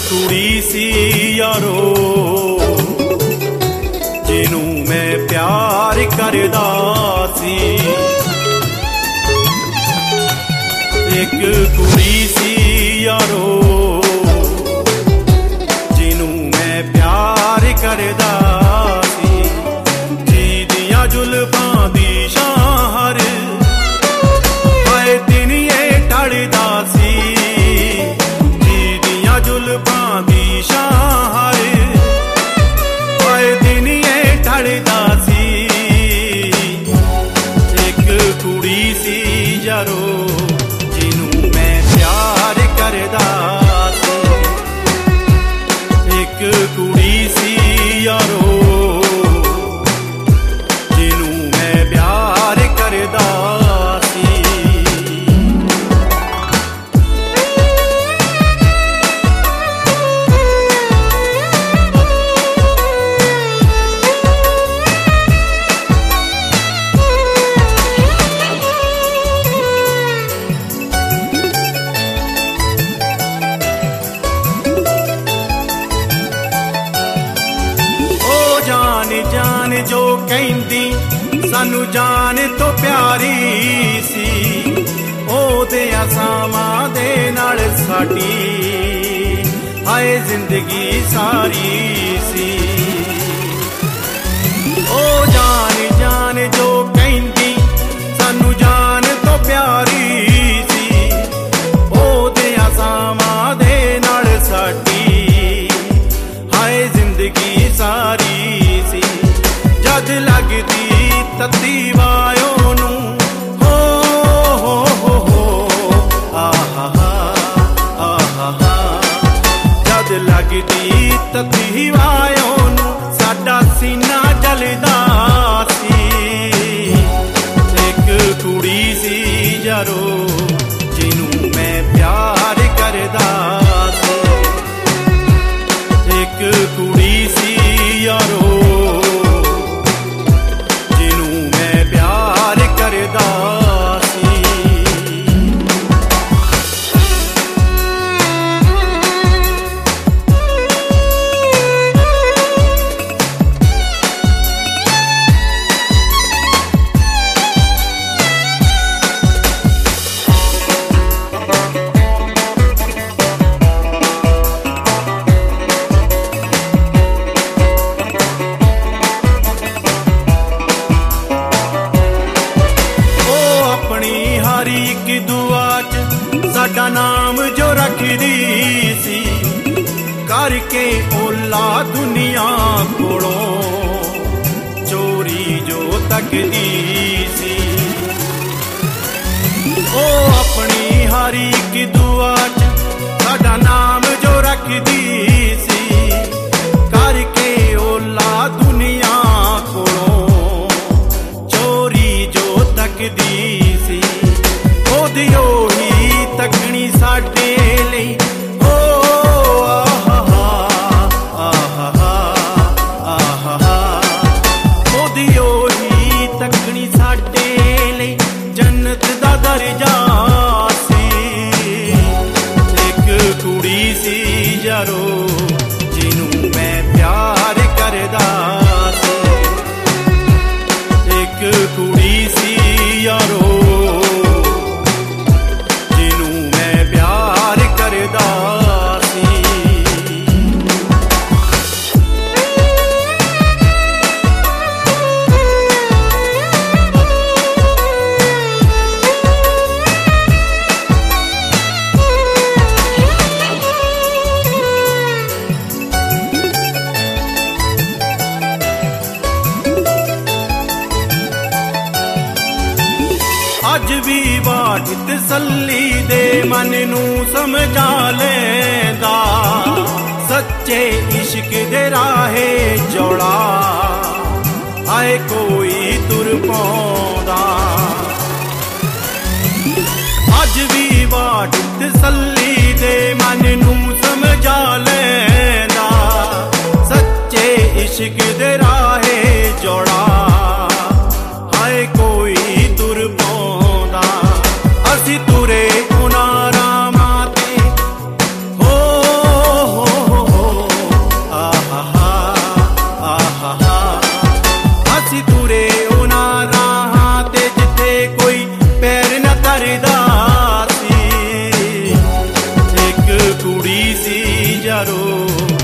ਕੁੜੀ ਸੀ ਯਾਰੋ ਜਿਹਨੂੰ ਮੈਂ ਪਿਆਰ ਕਰਦਾ ਸੀ। ਇੱਕ ਕੁੜੀ ਸੀ ਯਾਰੋ ਜਿਹਨੂੰ ਮੈਂ ਪਿਆਰ ਕਰਦਾ ਸੀ। ਜਿਹਦੀਆਂ ਜ਼ੁਲਫਾਂ ਦੀ ਸ਼ਾਹਰ ਆਏ ਦਿਨ ਇਹ ਟੜਦਾ ਸੀ। ਜਿਹਦੀਆਂ ਜ਼ੁਲਫਾਂ ਦੀ ਸ਼ਾਹਰ ਆਏ ਦਿਨ ਇਹ ਟੜਦਾ ਸੀ। ਇੱਕ ਕੁੜੀ ਸੀ ਯਾਰੋ ਜਿਹਨੂੰ ਮੈਂ ਪਿਆਰ ਕਰਦਾ ਸੀ। ਇੱਕ ਕੁੜੀ ਸੀ ਯਾਰੋ ਜਿਹਨੂੰ ਮੈਂ ਪਿਆਰ ਕਰਦਾ ਸੀ। जान जो कहंदी सानू जान तो प्यारी सी। ओदे असामां दे नाल साडी हाय जिंदगी सारी सी। ओ जान जान जो कहंदी सानू जान तो प्यारी सी। ओदे असामां दे नाल साडी हाय जिंदगी सारी सी। जद लगदी तत्ती वायों नू हो आहा आहा। जद लगदी तत्ती वायों नू साडा सीना जलदा सी। एक कुड़ी सी यारो जिन्नू मैं प्यार करदा सी। एक कुड़ी सी यारो साडा नाम जो रखदी सी करके ओला दुनिया कोलों चोरी जो तकदी सी। ओ अपनी हर एक दुआ च साडा नाम जो रखदी सी करके ओला दुनिया कोलों चोरी जो तकदी सी। ओदी ओही तकनी साडे लई ओ आहा आहा आहा। ओदी ओही तकनी साडे लई जन्नत दा दरजा सी। एक कुड़ी सी यारो जिन्नू मैं प्यार करदा सी। एक कुड़ी सी यारो अज भी बाट तसल्ली दे मन नू समझा लेंदा। सच्चे इश्क दे राहे जोड़ा आए कोई तुर पौंदा। अज भी बाट तसल्ली दे मन नू समझा लेंदा। सच्चे इश्क दे राहे जोड़ा आए कोई तुर पौंदा। असी तुरे उना रामा ते हो ਕਰੋ।